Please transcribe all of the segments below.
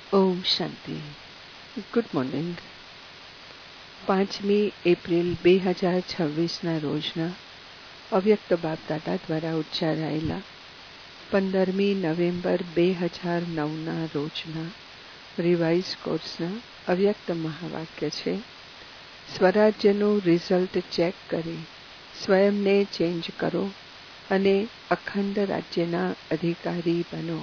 ઓમ Shanti. Good morning. 5મી April 2026ના રોજના અવ્યક્ત બાપદાદા દ્વારા ઉચ્ચારાયેલા 15મી નવેમ્બર 2009ના રોજના રિવાઇઝ કોર્સના અવ્યક્ત મહાવાક્ય છે. સ્વરાજ્યનું રિઝલ્ટ ચેક કરી સ્વયંને ચેન્જ કરો અને અખંડ રાજ્યના અધિકારી બનો.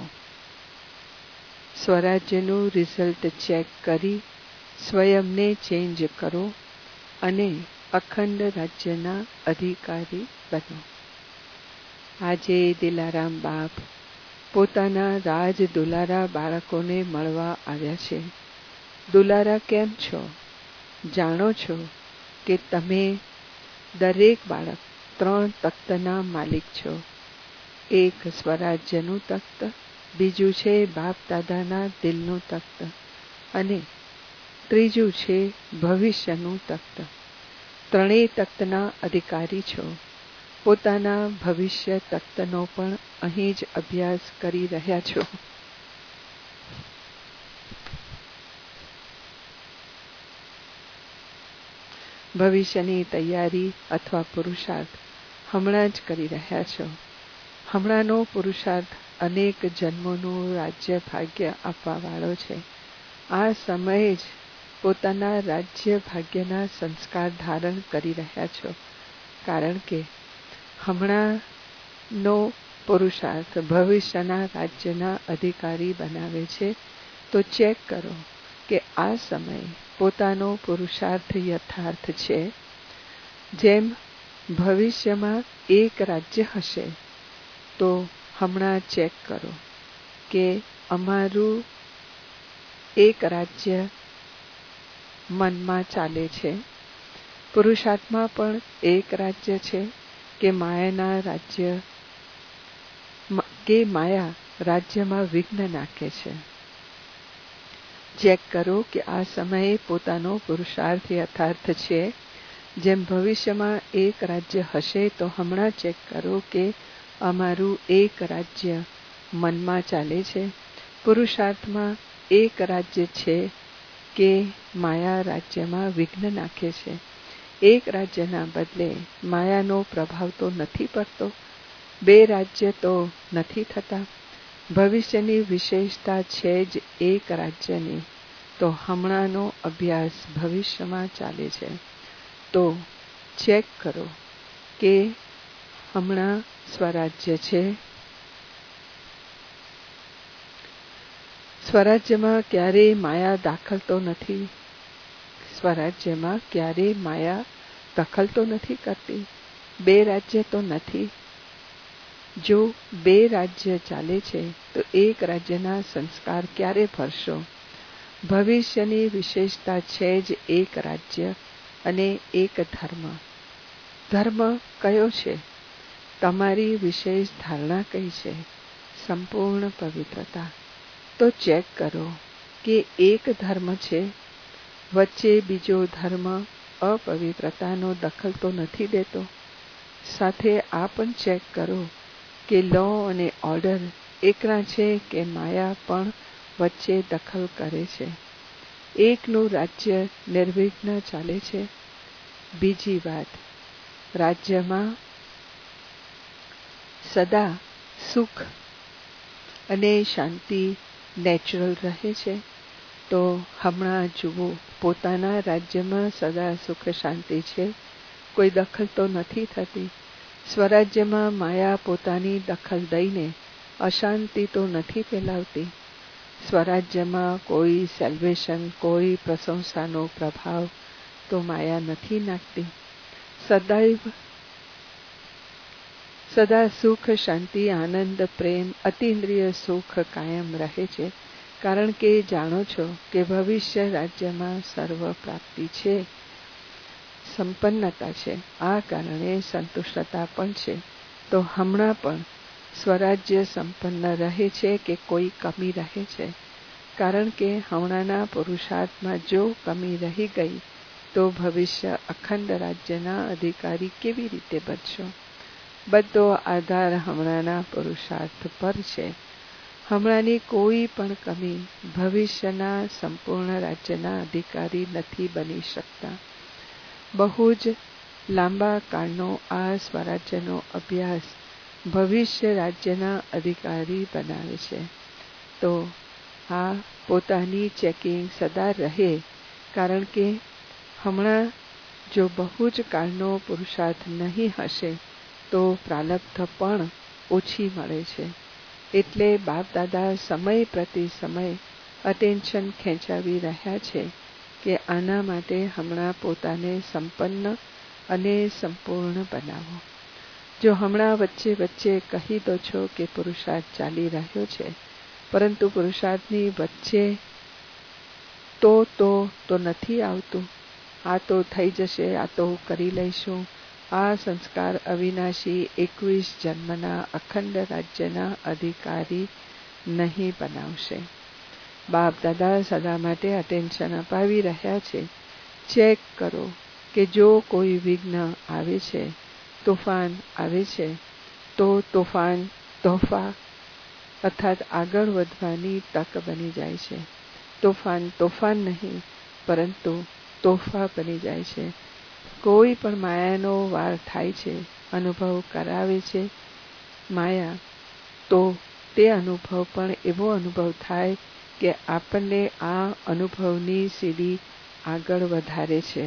સ્વરાજ્યનું રિઝલ્ટ ચેક કરી સ્વયંને ચેન્જ કરો અને અખંડ રાજ્યના અધિકારી બનો. આજે દિલારામ બાપ પોતાના રાજ દુલારા બાળકોને મળવા આવ્યા છે. દુલારા કેમ છો? જાણો છો કે તમે દરેક બાળક 3 તખ્તના માલિક છો. એક સ્વરાજ્યનું તખ્ત, બીજું છે બાપ દાદાના દિલનું તખ્ત અને ત્રીજું છે ભવિષ્યનું તખ્ત. ત્રણેય તખ્તના અધિકારી છો. પોતાના ભવિષ્ય તખ્તનો પણ અહીં જ અભ્યાસ કરી રહ્યા છો. ભવિષ્યની તૈયારી અથવા પુરુષાર્થ હમણાં જ કરી રહ્યા છો. હમણાંનો પુરુષાર્થ અનેક જન્મોનું રાજ્ય ભાગ્ય આપવા વાળો છે. આ સમયે જ પોતાના રાજ્ય ભાગ્યના સંસ્કાર ધારણ કરી રહ્યા છો. કારણ કે હમણાંનો પુરુષાર્થ ભવિષ્યના રાજ્યના અધિકારી બનાવે છે. તો ચેક કરો કે આ સમયે પોતાનો પુરુષાર્થ યથાર્થ છે. જેમ ભવિષ્યમાં એક રાજ્ય હશે તો હમણાં ચેક કરો કે અમારું એક રાજ્ય મનમાં ચાલે છે. પુરુષાર્થમાં પણ એક રાજ્ય છે કે માયાના રાજ્ય કે માયા રાજ્યમાં વિઘ્ન નાખે છે. ચેક કરો કે આ સમયે પોતાનો પુરુષાર્થ યથાર્થ છે. જેમ ભવિષ્યમાં એક રાજ્ય હશે તો હમણાં ચેક કરો કે અમારું એક રાજ્ય મનમાં ચાલે છે. પુરુષાર્થમાં એક રાજ્ય છે કે માયા રાજ્યમાં વિઘ્ન નાખે છે. એક રાજ્યના બદલે માયાનો પ્રભાવ તો નથી પડતો. 2 રાજ્ય તો નથી થતા. ભવિષ્યની વિશેષતા છે જ એક રાજ્યની. તો હમણાંનો અભ્યાસ ભવિષ્યમાં ચાલે છે. તો ચેક કરો કે હમણાં સ્વરાજ્ય છે. સ્વરાજ્યમાં ક્યારેય માયા દાખલ તો નથી. સ્વરાજ્યમાં ક્યારેય માયા દખલ તો નથી કરતી. 2 રાજ્ય તો નથી. જો 2 રાજ્ય ચાલે છે તો એક રાજ્યના સંસ્કાર ક્યારે ભરશો? ભવિષ્યની વિશેષતા છે જ એક રાજ્ય અને એક ધર્મ. ધર્મ કયો છે? તમારી વિશેષ ધારણા કઈ છે? સંપૂર્ણ પવિત્રતા. તો ચેક કરો કે એક ધર્મ છે. વચ્ચે બીજો ધર્મ અપવિત્રતાનો દખલ તો નથી દેતો. સાથે આ પણ ચેક કરો કે લો અને ઓર્ડર એકના છે કે માયા પણ વચ્ચે દખલ કરે છે. એકનું રાજ્ય નિર્વિઘ્ન ચાલે છે. બીજી વાત, રાજ્યમાં સદા સુખ અને શાંતિ નેચરલ રહે છે. તો હમણાં જુઓ, પોતાના રાજ્યમાં સદા સુખ શાંતિ છે. કોઈ દખલ તો નથી થતી. સ્વરાજ્યમાં માયા પોતાની દખલ દઈને અશાંતિ તો નથી ફેલાવતી. સ્વરાજ્યમાં કોઈ સેલ્વેશન, કોઈ પ્રશંસાનો પ્રભાવ તો માયા નથી નાખતી. સદા સુખ શાંતિ આનંદ પ્રેમ અતિન્દ્રિય સુખ કાયમ રહે છે. કારણ કે જાણો છો કે ભવિષ્ય રાજ્યમાં સર્વ પ્રાપ્તિ છે, સંપન્નતા છે. આ કારણે સંતુષ્ટતા પણ છે. તો હમણાં પણ સ્વરાજ્ય સંપન્ન રહે છે કે કોઈ કમી રહે છે? કારણ કે હમણાંના પુરુષાર્થમાં જો કમી રહી ગઈ તો ભવિષ્ય અખંડ રાજ્યના અધિકારી કેવી રીતે બનશો? બધો આધાર હમણાંના પુરુષાર્થ પર છે. હમણાંની કોઈ પણ કમી ભવિષ્યના સંપૂર્ણ રાજ્યના અધિકારી નથી બની શકતા. બહુ જ લાંબા કાળનો આ સ્વરાજ્યનો અભ્યાસ ભવિષ્ય રાજ્યના અધિકારી બનાવે છે. તો આ પોતાની ચેકિંગ સદા રહે, કારણ કે હમણાં જો બહુ જ કાળનો પુરુષાર્થ નહીં હશે તો પ્રારબ્ધ પણ ઓછી મળે છે. એટલે બાપ દાદા સમય પ્રતિ સમય અટેન્શન ખેંચાવી રહ્યા છે કે આના માટે હમણાં પોતાને સંપન્ન અને સંપૂર્ણ બનાવો. જો હમણાં વચ્ચે વચ્ચે કહી દો છો કે પુરુષાર્થ ચાલી રહ્યો છે, પરંતુ પુરુષાર્થની વચ્ચે તો નથી આવતું. આ તો થઈ જશે, આ તો કરી લઈશું. આ સંસ્કાર અવિનાશી 21 જન્મના અખંડ રાજ્યના અધિકારી નહીં બનાવશે. બાપ દાદા સદા માટે અટેન્શન અપાવી રહ્યા છે. ચેક કરો કે જો કોઈ વિઘ્ન આવે છે, તોફાન આવે છે, તો તોફાન તોહફા અર્થાત આગળ વધવાની તક બની જાય છે. તોફાન નહીં, પરંતુ તોહફા બની જાય છે. કોઈ પણ માયાનો વાર થાય છે, અનુભવ કરાવે છે માયા, તો તે અનુભવ પણ એવો અનુભવ થાય કે આપણને આ અનુભવની સીડી આગળ વધારે છે.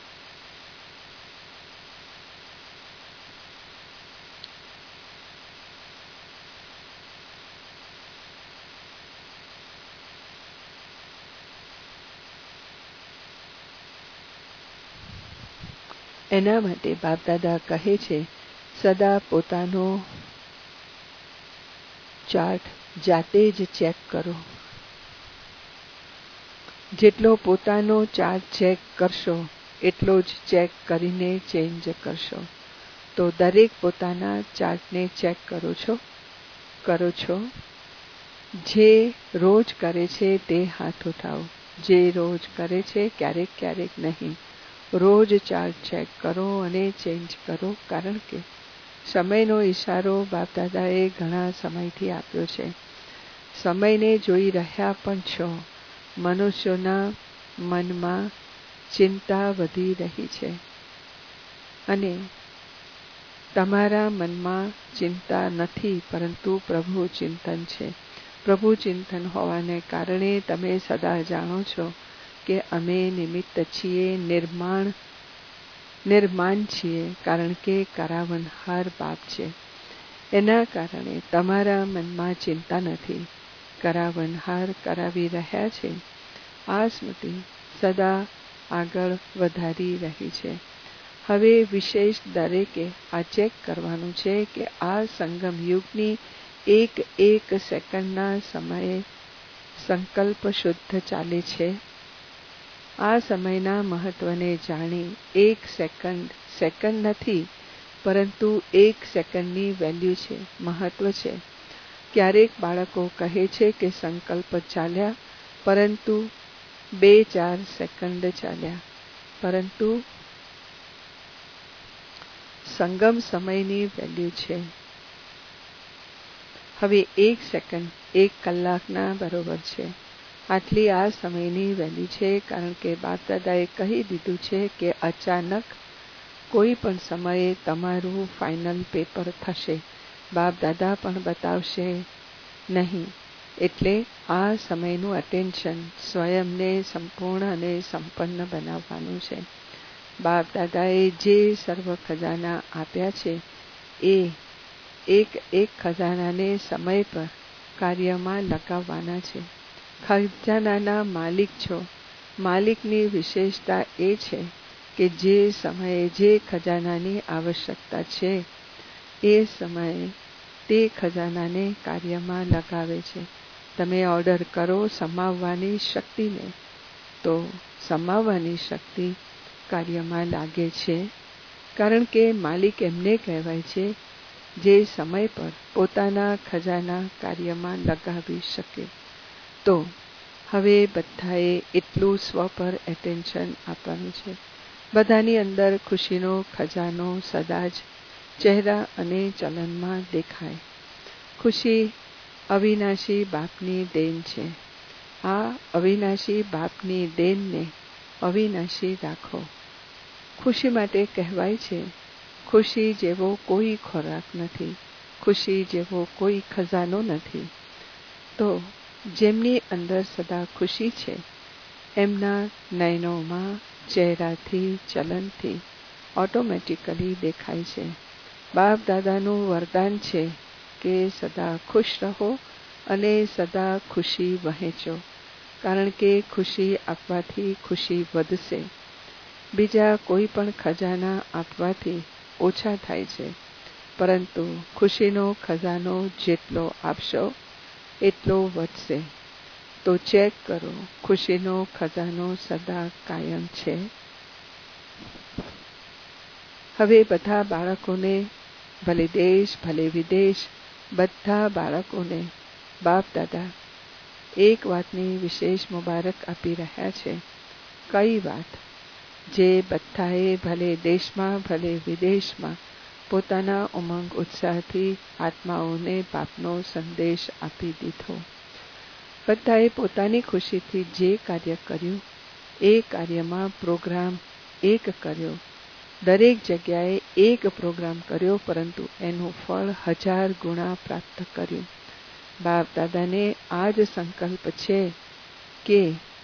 એના માટે બાપ દાદા કહે છે, સદા પોતાનો ચાર્ટ જાતે જ ચેક કરો. જેટલો પોતાનો ચાર્ટ ચેક કરશો એટલો જ ચેક કરીને ચેન્જ કરશો. તો દરેક પોતાના ચાર્ટને ચેક કરો છો. જે રોજ કરે છે તે હાથ ઉઠાવો. જે રોજ કરે છે, ક્યારેક ક્યારેક નહીં, રોજ ચાર્ટ ચેક કરો અને ચેન્જ કરો. કારણ કે સમયનો ઈશારો બાપ દાદાએ ઘણા સમયથી આપ્યો છે. સમયને જોઈ રહ્યા પણ છો. મનુષ્યોના મનમાં ચિંતા વધી રહી છે અને તમારા મનમાં ચિંતા નથી, પરંતુ પ્રભુ ચિંતન છે. પ્રભુ ચિંતન હોવાને કારણે તમે સદા જાણો છો કે અમે નિમિત્ત છીએ, નિર્માણ છીએ, કારણ કે કરાવનહાર બાપ છે. એના કારણે તમારા મનમાં ચિંતા નથી. કરાવનહાર કરાવી રહ્યા છે. આ સ્મૃતિ સદા આગળ વધારી રહી છે. હવે વિશેષ દરેકે આ ચેક કરવાનું છે કે આ સંગમ યુગની એક સેકન્ડના સમયે સંકલ્પ શુદ્ધ ચાલે છે. આ સમયના મહત્વને જાણી 1 સેકન્ડ નથી, પરંતુ 1 સેકન્ડની વેલ્યુ છે, મહત્વ છે. ક્યારેક બાળકો કહે છે કે સંકલ્પ ચાલ્યા, પરંતુ 2-4 સેકન્ડ ચાલ્યા, પરંતુ સંગમ સમયની વેલ્યુ છે. હવે 1 સેકન્ડ 1 કલાકના બરોબર છે. આટલી આ સમયની વેલ્યુ છે, કારણ કે બાપ દાદાએ કહી દીધું છે કે અચાનક કોઈ પણ સમયે તમારું ફાઇનલ પેપર થશે. બાપ દાદા પણ બતાવશે નહીં. એટલે આ સમયનું અટેન્શન સ્વયંને સંપૂર્ણ અને સંપન્ન બનાવવાનું છે. બાપ દાદાએ જે સર્વ ખજાના આપ્યા છે એ એક ખજાનાને સમય પર કાર્યમાં લગાવવાના છે. ખજાનાના માલિક છો. માલિકની વિશેષતા એ છે કે જે સમયે જે ખજાનાની આવશ્યકતા છે એ સમયે તે ખજાનાને કાર્યમાં લગાવે છે. તમે ઓર્ડર કરો સમાવવાની શક્તિને, તો સમાવવાની શક્તિ કાર્યમાં લાગે છે. કારણ કે માલિક એમને કહેવાય છે જે સમય પર પોતાના ખજાના કાર્યમાં લગાવી શકે. તો હવે બધાએ એટલું સ્વ પર એટેન્શન આપવાનું છે. બધાની અંદર ખુશીનો ખજાનો સદા જ ચહેરા અને ચલનમાં દેખાય. ખુશી અવિનાશી બાપની દેન છે. આ અવિનાશી બાપની દેનને અવિનાશી રાખો. ખુશી માટે કહેવાય છે, ખુશી જેવો કોઈ ખોરાક નથી, ખુશી જેવો કોઈ ખજાનો નથી. તો જેમની અંદર સદા ખુશી છે, એમના નયનોમાં ચહેરાથી, ચલનથી ઓટોમેટિકલી દેખાય છે. બાપ દાદાનું વરદાન છે કે સદા ખુશ રહો અને સદા ખુશી વહેંચો, કારણ કે ખુશી આપવાથી ખુશી વધશે. બીજા કોઈ પણ ખજાના આપવાથી ઓછા થાય છે, પરંતુ ખુશીનો ખજાનો જેટલો આપશો એટલો વધશે. તો ચેક કરો, ખુશીનો ખજાનો સદા કાયમ છે. હવે બધા બાળકોને, ભલે દેશ ભલે વિદેશ, બધા બાળકોને બાપ દાદા એક વાતની વિશેષ મુબારક આપી રહ્યા છે. કઈ વાત? જે બધાએ ભલે દેશમાં ભલે વિદેશમાં પોતાના ઉમંગ ઉત્સાહથી આત્માઓને બાપનો સંદેશ આપી દીધો. બધાએ પોતાની ખુશીથી જે કાર્ય કર્યું એ કાર્યમાં પ્રોગ્રામ એક કર્યો. દરેક જગ્યાએ એક પ્રોગ્રામ કર્યો, પરંતુ એનું ફળ 1000 ગુણા પ્રાપ્ત કર્યું. બાપ દાદાને આ જ સંકલ્પ છે કે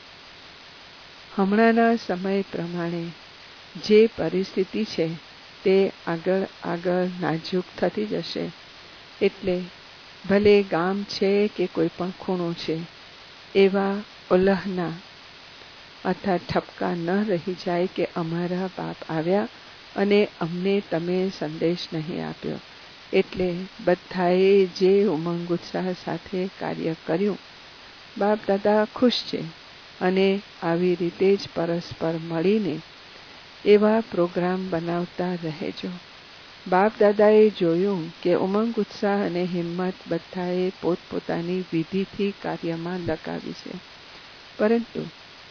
હમણાંના સમય પ્રમાણે જે પરિસ્થિતિ છે તે આગળ આગળ નાજુક થતી જશે. એટલે ભલે ગામ છે કે કોઈ પણ ખૂણો છે, એવા ઉલ્લાહના અથવા ઠપકા ન રહી જાય કે અમારા બાપ આવ્યા અને અમને તમે સંદેશ નહીં આપ્યો. એટલે બધાએ જે ઉમંગ ઉત્સાહ સાથે કાર્ય કર્યું, બાપ દાદા ખુશ છે. અને આવી રીતે જ પરસ્પર મળીને એવા પ્રોગ્રામ બનાવતા રહેજો. બાપ દાદાએ જોયું કે ઉમંગ ઉત્સાહ અને હિંમત બધાએ પોતપોતાની વિધિથી કાર્યમાં લગાવી છે, પરંતુ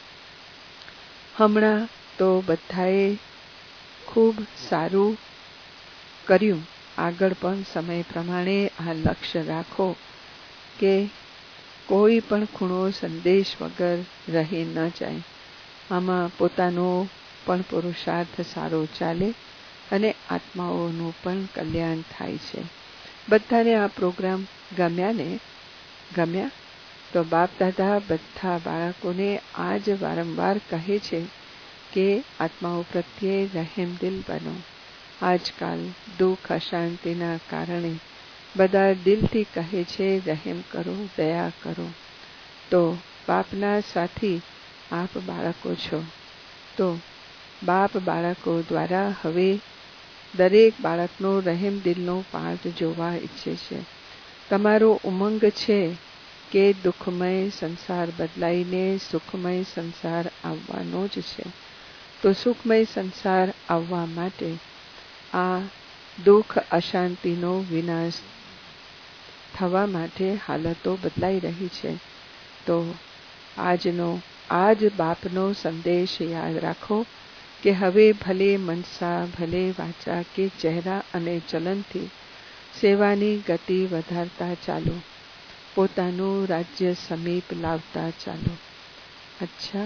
હમણાં તો બધાએ ખૂબ સારું કર્યું. આગળ પણ સમય પ્રમાણે આ લક્ષ્ય રાખો કે કોઈ પણ ખૂણો સંદેશ વગર રહી ન જાય. આમાં પોતાનો પણ પુરુષાર્થ સારો ચાલે અને આત્માઓનું પણ કલ્યાણ થાય છે. બધાને આ પ્રોગ્રામ ગમ્યા ને? ગમ્યા? તો બાપ દાદા બધા બાળકોને આજ વારંવાર કહે છે કે આત્માઓ પ્રત્યે રહેમદિલ બનો. આજકાલ દુઃખ અશાંતિના કારણે બધા દિલથી કહે છે રહેમ કરો, દયા કરો. તો બાપના સાથી આપ બાળકો છો, તો બાપ બાળકો દ્વારા હવે દરેક બાળકનો રહેમદિલનો પાઠ જોવા ઈચ્છે છે. તમારો ઉમંગ છે કે દુઃખમય સંસાર બદલાઈને સુખમય સંસાર આવવાનો જ છે. તો સુખમય સંસાર આવવા માટે આ દુઃખ અશાંતિનો વિનાશ થવા માટે હાલતો બદલાઈ રહી છે. તો આજ બાપનો સંદેશ યાદ રાખો કે હવે ભલે મનસા ભલે વાચા કે ચહેરા અને ચલનથી સેવાની ગતિ વધારતા ચાલો, પોતાનું રાજ્ય સમીપ લાવતા ચાલો. અચ્છા,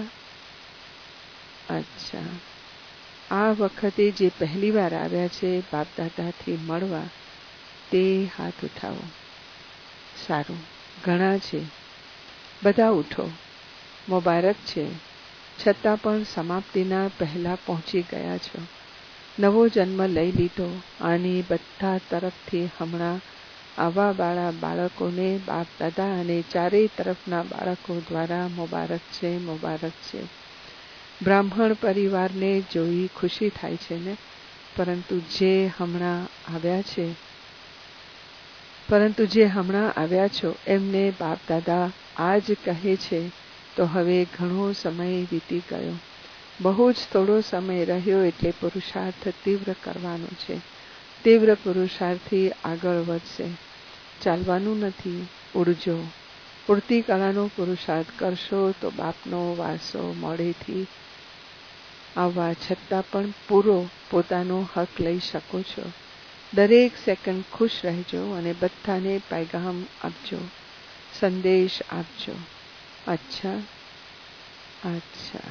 આ વખતે જે પહેલી વાર આવ્યા છે બાપ દાદાથી મળવા, તે હાથ ઉઠાવો. સારું, ઘણા છે. બધા ઉઠો. મુબારક છે. છતાં પણ સમાપ્તિના પહેલા પહોંચી ગયા છો. નવો જન્મ લઈ લીધો. આની બધા તરફથી હમણાં આવવાવાળા બાળકોને બાપ દાદા અને ચારેય તરફના બાળકો દ્વારા મુબારક છે, મુબારક છે. બ્રાહ્મણ પરિવારને જોઈ ખુશી થાય છે ને? પરંતુ જે હમણાં આવ્યા છો એમને બાપ દાદા આજ કહે છે, તો હવે ઘણો સમય વીતી ગયો, બહુ જ થોડો સમય રહ્યો, એટલે પુરુષાર્થ તીવ્ર કરવાનો છે. તીવ્ર પુરુષાર્થથી આગળ વધશે. ચાલવાનું નથી, ઉડજો. ઉડતી કળાનો પુરુષાર્થ કરશો તો બાપનો વારસો મોડેથી આવવા છતાં પણ પૂરો પોતાનો હક લઈ શકો છો. દરેક સેકન્ડ ખુશ રહેજો અને બધાને પૈગામ આપજો સંદેશ આપજો. અચ્છા, અચ્છા.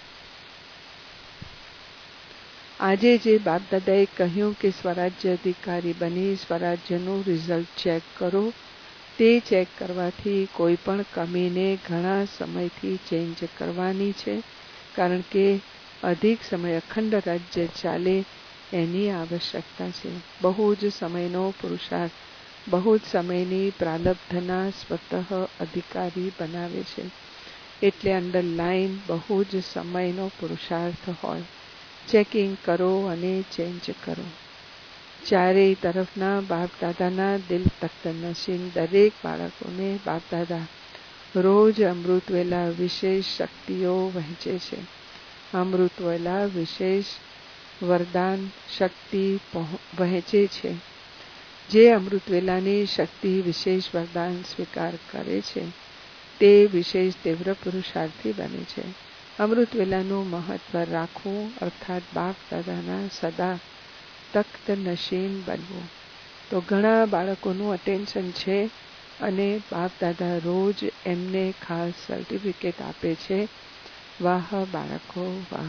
આજે જે બાપદાદાએ કહ્યું કે સ્વરાજ્ય અધિકારી બની સ્વરાજ્યનું રિઝલ્ટ ચેક કરો, તે ચેક કરવાથી કોઈ પણ કમીને ઘણા સમયથી ચેન્જ કરવાની છે. કારણ કે અધિક સમય અખંડ રાજ્ય ચાલે એની આવશ્યકતા છે. બહુ જ સમયનો પુરુષાર્થ બહુ જ સમયની પ્રાલબ્ધના સ્વતઃ અધિકારી બનાવે છે. એટલે અંડરલાઈન બહુ જ સમયનો પુરુષાર્થ હોય. ચેકિંગ કરો અને ચેન્જ કરો. ચારેય તરફના બાપદાદાના દિલ તખ્ત નશીન દરેક બાળકોને બાપદાદા રોજ અમૃતવેલા વિશેષ શક્તિઓ વહેંચે છે. અમૃતવેલા વિશેષ વરદાન શક્તિ વહેંચે છે. જે અમૃતવેલાની શક્તિ વિશેષ વરદાન સ્વીકાર કરે છે તે વિશેષ તીવ્ર પુરુષાર્થી બને છે. અમૃતવેલાનું મહત્વ રાખવું અર્થાત બાપ દાદાના સદા તખ્ત નશીન બનવું. તો ઘણા બાળકોનું અટેન્શન છે અને બાપ દાદા રોજ એમને ખાસ સર્ટિફિકેટ આપે છે. વાહ બાળકો વાહ.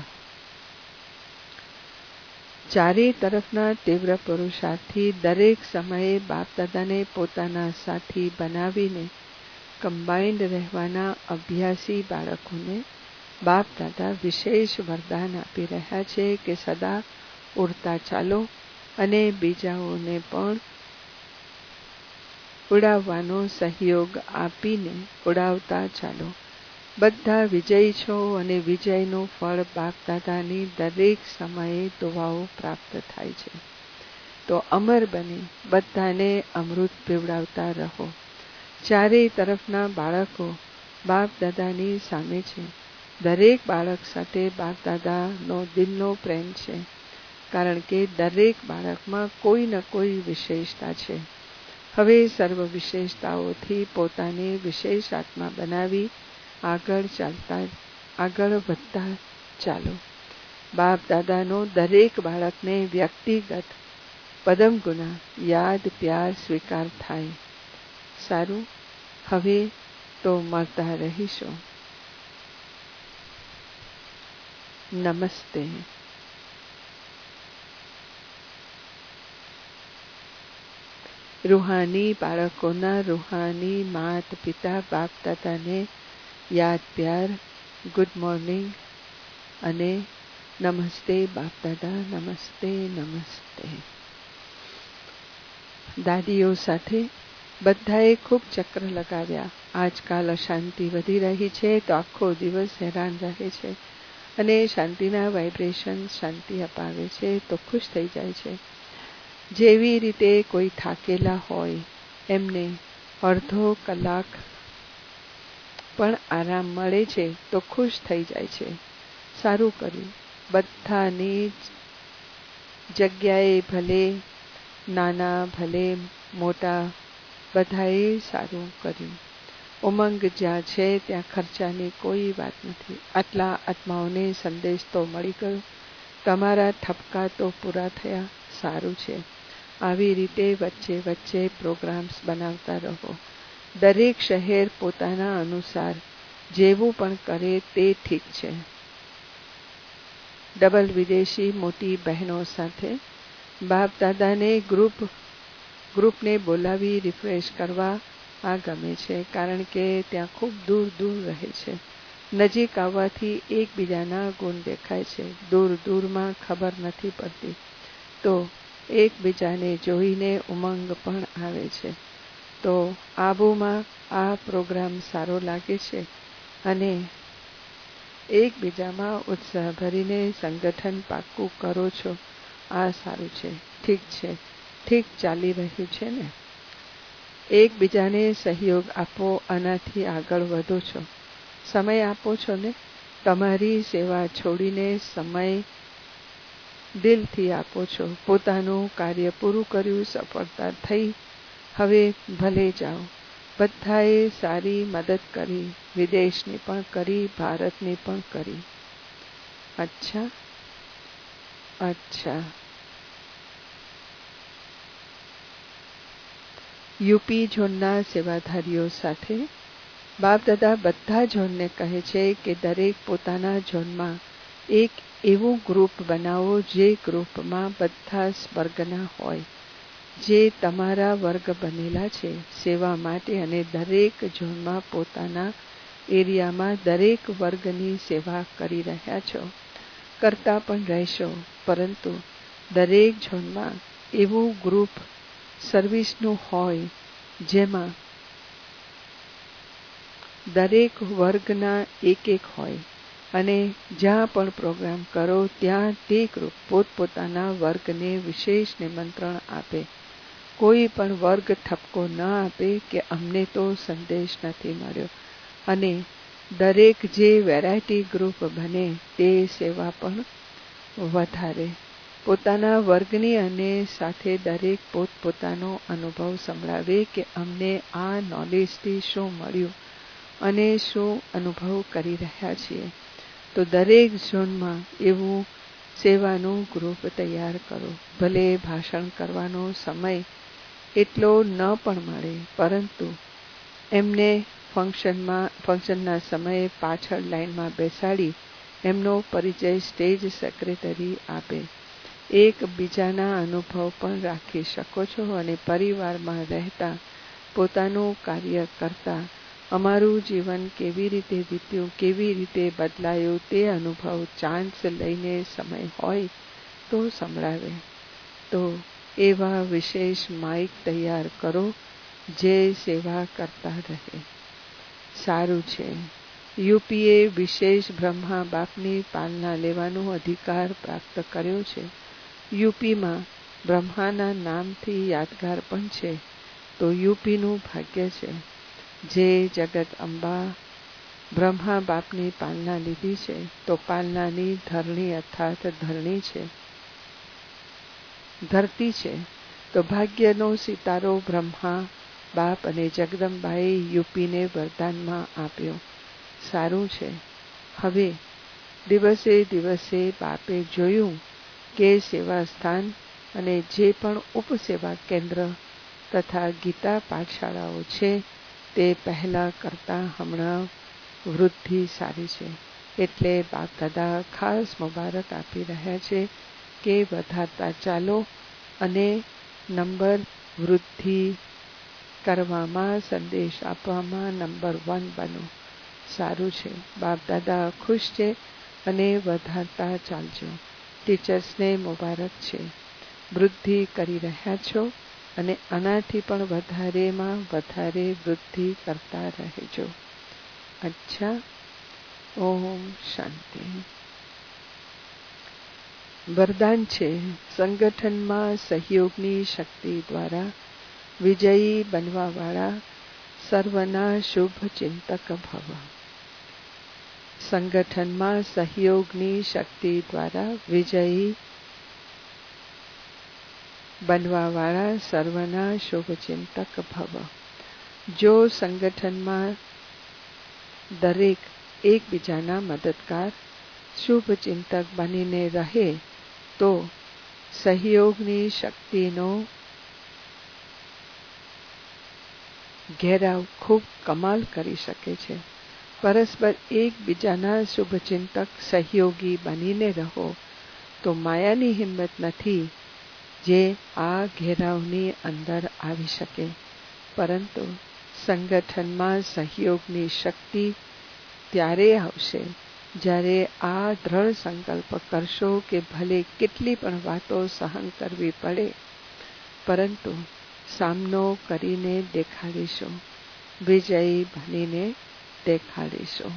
ચારે તરફના તીવ્ર પુરુષાર્થી દરેક સમયે બાપદાદાને પોતાના સાથી બનાવીને કમ્બાઇન્ડ રહેવાના અભ્યાસી બાળકોને બાપદાદા વિશેષ વરદાન આપી રહ્યા છે કે સદા ઉડતા ચાલો અને બીજાઓને પણ ઉડાવવાનો સહયોગ આપીને ઉડાવતા ચાલો. બધા વિજયી છો અને વિજયનું ફળ બાપદાદાની દરેક સમયે દુઆઓ પ્રાપ્ત થાય છે. તો અમર બની બધાને અમૃત પીવડાવતા રહો. ચારેય તરફના બાળકો બાપદાદાની સામે છે. દરેક બાળક સાથે બાપદાદાનો દિલનો પ્રેમ છે. કારણ કે દરેક બાળકમાં કોઈ ન કોઈ વિશેષતા છે. હવે સર્વ વિશેષતાઓથી પોતાને વિશેષ આત્મા બનાવી આગળ વધતા ચાલો. બાપ દાદાનો દરેક બાળકને વ્યક્તિગત પદમ ગુના યાદ પ્યાર સ્વીકાર થાય. સારું, હવે તો મળતા રહીશું. નમસ્તે. રૂહાની બાળકોના રૂહાની માત પિતા બાપ દાદાને યાદ પ્યાર, ગુડ મોર્નિંગ અને નમસ્તે બાપ દાદા, નમસ્તે નમસ્તે. દાદીઓ સાથે બધાએ ખૂબ ચક્ર લગાવ્યા. આજકાલ અશાંતિ વધી રહી છે તો આખો દિવસ હેરાન રહે છે અને શાંતિના વાઇબ્રેશન શાંતિ અપાવે છે તો ખુશ થઈ જાય છે. જેવી રીતે કોઈ થાકેલા હોય એમને અડધો કલાક પણ આરામ મળે છે તો ખુશ થઈ જાય છે. સારું કર્યું. બધાની જગ્યાએ ભલે નાના ભલે મોટા બધાએ સારું કર્યું. ઉમંગ જ્યાં છે ત્યાં ખર્ચાની કોઈ વાત નથી. આટલા આત્માઓને સંદેશ તો મળી ગયો. તમારા ઠપકા તો પૂરા થયા. સારું છે. આવી રીતે વચ્ચે વચ્ચે પ્રોગ્રામ્સ બનાવતા રહો. દરેક શહેર પોતાના અનુસાર જેવું પણ કરે તે ઠીક છે. ડબલ વિદેશી મોટી બહેનો સાથે બાપ દાદાને ગ્રુપને બોલાવી રિફ્રેશ કરવા આ ગમે છે. કારણ કે ત્યાં ખૂબ દૂર દૂર રહે છે. નજીક આવવાથી એકબીજાના ગુણ દેખાય છે. દૂર દૂરમાં ખબર નથી પડતી તો એકબીજાને જોઈને ઉમંગ પણ આવે છે. તો આબુમાં આ પ્રોગ્રામ સારો લાગે છે અને એકબીજામાં ઉત્સાહ ભરીને સંગઠન પાક્કું કરો છો. આ સારું છે. ઠીક છે. ઠીક ચાલી રહ્યું છે ને. એકબીજાને સહયોગ આપો. આનાથી આગળ વધો છો. સમય આપો છો ને. તમારી સેવા છોડીને સમય દિલથી આપો છો. પોતાનું કાર્ય પૂરું કર્યું, સફળતા થઈ. હવે ભલે જાઓ. બધાએ સારી મદદ કરી. વિદેશની પણ કરી, ભારતની પણ કરી. અચ્છા અચ્છા. યુપી ઝોનના સેવાધારીઓ સાથે બાપદાદા બધા ઝોનને કહે છે કે દરેક પોતાના ઝોનમાં એક એવું ગ્રુપ બનાવો જે ગ્રુપમાં બધા સ્વર્ગના હોય, જે તમારા વર્ગ બનેલા છે સેવા માટે, અને દરેક ઝોનમાં પોતાના એરિયામાં દરેક વર્ગની સેવા કરી રહ્યા છો, કરતા પણ રહેશો. પરંતુ દરેક ઝોનમાં એવું ગ્રુપ સર્વિસનું હોય જેમાં દરેક વર્ગના એક હોય, અને જ્યાં પણ પ્રોગ્રામ કરો ત્યાં તે ગ્રુપ પોતપોતાના વર્ગને વિશેષ નિમંત્રણ આપે. કોઈ પણ વર્ગ ઠપકો ન આપે કે અમને તો સંદેશ નથી મળ્યો. અને દરેક જે વેરાયટી ગ્રુપ બને તે સેવા પણ વધારે પોતાના વર્ગની, અને સાથે દરેક પોતપોતાનો અનુભવ સંભળાવે કે અમને આ નોલેજથી શું મળ્યું અને શું અનુભવ કરી રહ્યા છીએ. તો દરેક ઝોનમાં એવું સેવાનું ગ્રુપ તૈયાર કરો. ભલે ભાષણ કરવાનો સમય એટલો ન પણ મળે, પરંતુ એમને ફંક્શનના સમયે પાછળ લાઈનમાં બેસાડી એમનો પરિચય સ્ટેજ સેક્રેટરી આપે. એકબીજાના અનુભવ પણ રાખી શકો છો, અને પરિવારમાં રહેતા પોતાનું કાર્ય કરતા અમારું જીવન કેવી રીતે વીત્યું, કેવી રીતે બદલાયું તે અનુભવ ચાન્સ લઈને સમય હોય તો સંભળાવે. તો એવા વિશેષ માઇક તૈયાર કરો જે સેવા કરતા રહે. સારું છે. યુપીએ વિશેષ બ્રહ્મા બાપની પાલના લેવાનો અધિકાર પ્રાપ્ત કર્યો છે. યુપીમાં બ્રહ્માના નામથી યાદગાર પણ છે. તો યુપીનું ભાગ્ય છે. જે જગત અંબા બ્રહ્મા બાપની પાલના લીધી છે, તો પાલનાની ધરણી અર્થાત ધરતી છે. તો ભાગ્યનો સિતારો બ્રહ્મા બાપ અને જગદંબાએ યુપીને વરદાનમાં આપ્યો. સારું છે. હવે દિવસે દિવસે બાપે જોયું કે સેવા સ્થાન અને જે પણ ઉપસેવા કેન્દ્ર તથા ગીતા પાઠશાળાઓ છે તે પહેલા કરતા હમણાં વૃદ્ધિ સારી છે. એટલે બાપદાદા ખાસ મુબારક આપી રહ્યા છે કે વધારતા ચાલો અને નંબર વૃદ્ધિ કરવામાં, સંદેશ આપવામાં નંબર 1 બનો. સારું છે. બાપદાદા ખુશ છે અને વધારતા ચાલજો. ટીચર્સને મુબારક છે. વૃદ્ધિ કરી રહ્યા છો અને આનાથી પણ વધારેમાં વધારે વૃદ્ધિ કરતા રહેજો. અચ્છા. ઓમ શાંતિ. વરદાન છે. સંગઠનમાં સહયોગની શક્તિ દ્વારા વિજયી બનવાવાળા સર્વના શુભ ચિંતક ભવ. સંગઠનમાં સહયોગની શક્તિ દ્વારા વિજયી બનવાવાળા સર્વના શુભ ચિંતક ભવ. જો સંગઠનમાં દરેક એકબીજાના મદદગાર શુભ ચિંતક બનીને રહે તો સહયોગની શક્તિનો ઘેરાવ ખૂબ કમાલ કરી શકે છે. પરસ્પર એકબીજાના શુભચિંતક સહયોગી બનીને રહો તો માયાની હિંમત નથી જે આ ઘેરાવની અંદર આવી શકે. પરંતુ સંગઠનમાં સહયોગની શક્તિ ત્યારે આવશે જ્યારે આ દ્રઢ સંકલ્પ કરશો કે ભલે કેટલી પણ વાતો સહન કરવી પડે, પરંતુ સામનો કરીને દેખાડીશું, વિજયી બનીને દેખાડીશું.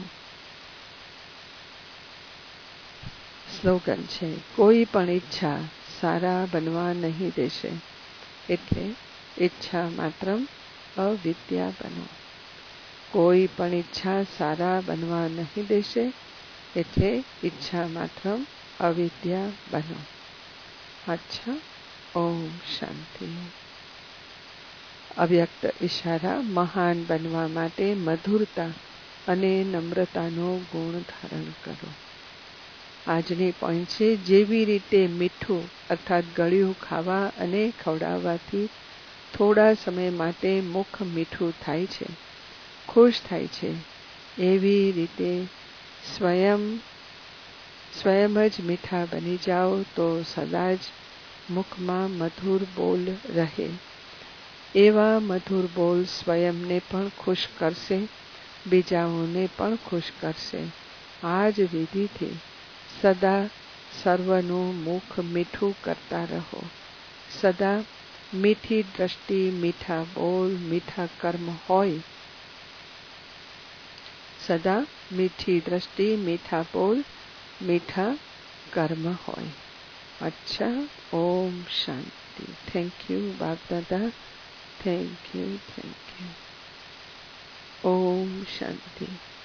સ્લોગન છે. કોઈ પણ ઈચ્છા સારા બનવા નહીં દેશે, એટલે ઈચ્છા માત્રમ અવિદ્યા બનો. કોઈ પણ ઈચ્છા સારા બનવા નહીં દેશે, એટલે ઈચ્છા માત્રમ અવિદ્યા બનો. અચ્છા. ઓમ શાંતિ. અવ્યક્ત ઇશારા. મહાન બનવા માટે મધુરતા અને નમ્રતાનો ગુણ ધારણ કરો. આજની પોઈન્ટ છે. જેવી રીતે મીઠું અર્થાત ગળ્યું ખાવા અને ખવડાવવાથી થોડા સમય માટે મુખ મીઠું થાય છે, ખુશ થાય છે. એવી રીતે સ્વયં જ મીઠા બની જાઓ તો સદા જ મુખમાં મધુર બોલ રહે. એવા મધુર બોલ સ્વયંને પણ ખુશ કરશે, બીજાઓને પણ ખુશ કરશે. આ જ વિધિથી સદા સર્વનું મુખ મીઠું કરતા રહો. સદા મીઠી દ્રષ્ટિ, મીઠા બોલ, મીઠા કર્મ હોય. સદા મીઠી દ્રષ્ટિ, મીઠા બોલ, મીઠા કર્મ હોય. અચ્છા, ઓમ શાંતિ. Thank you Bapdada. Thank you. Om Shanti.